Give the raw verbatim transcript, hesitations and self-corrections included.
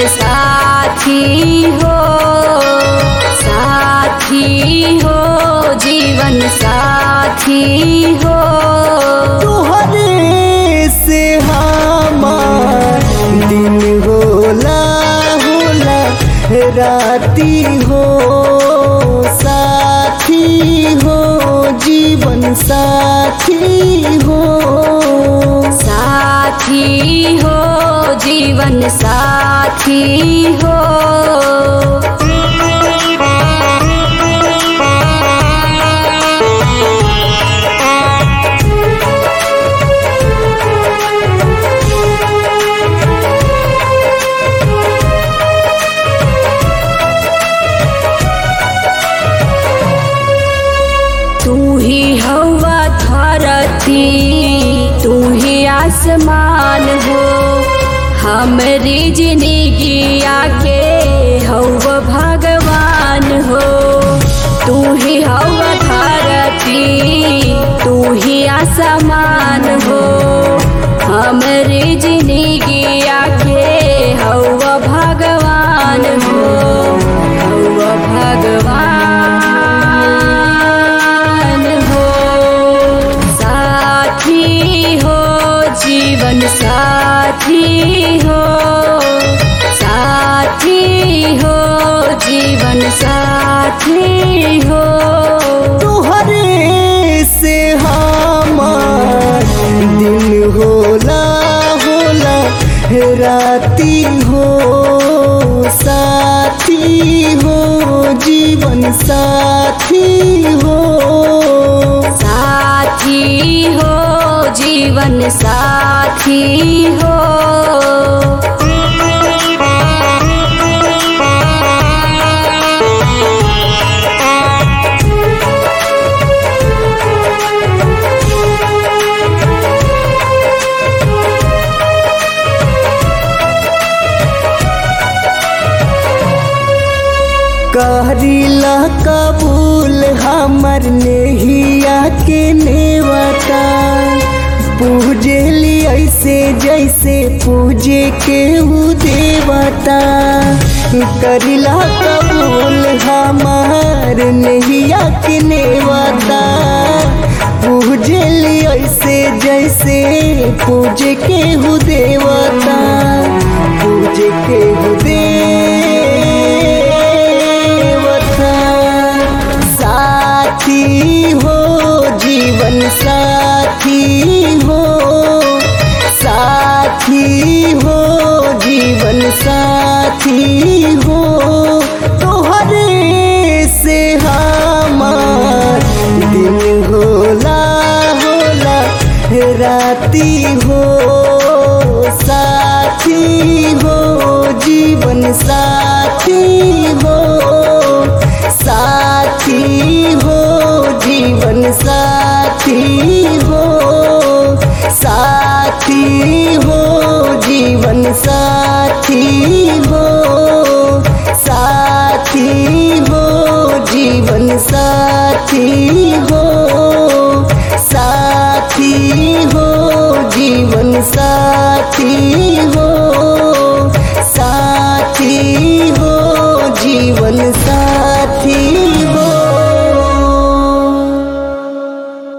साथी हो, साथी हो, जीवन साथी हो। तोहरे से हमार दिन होला होला राती हो, साथी हो, जीवन साथी हो। साथी हो, जीवन साथी हो। तू ही हवा धरती, तू ही आसमान हो, हमरी जिंदगी आके हवा भगवान हो। तू ही हवा धरती, तू ही आसमान हो, हमरी जिंदगी आके हवा भगवान हो, हवा भगवान हो। साथी हो, जीवन साथी हो, साथी हो, जीवन साथी हो। तोहरे से हमार दिन होला होला राती हो, साथी हो, जीवन साथी हो। साथी हो, जीवन साथी हो। करिला कबूल हमर नेहिया के नेवता, पूजेली ऐसे जैसे पूजे के ऊ देवता। करिला कबूल हमर नेहिया के नेवता, पूजेली ऐसे जैसे पूजे के ऊ देवता, पूजे के ऊ देवता। साथी हो, जीवन साथी हो, साथी हो, जीवन साथी हो। तोहरे से हमार दिन होला होला राती हो, साथी हो, जीवन साथी हो। साथी हो, जीवन साथी हो, साथी हो, जीवन साथी हो, साथी हो, जीवन साथी।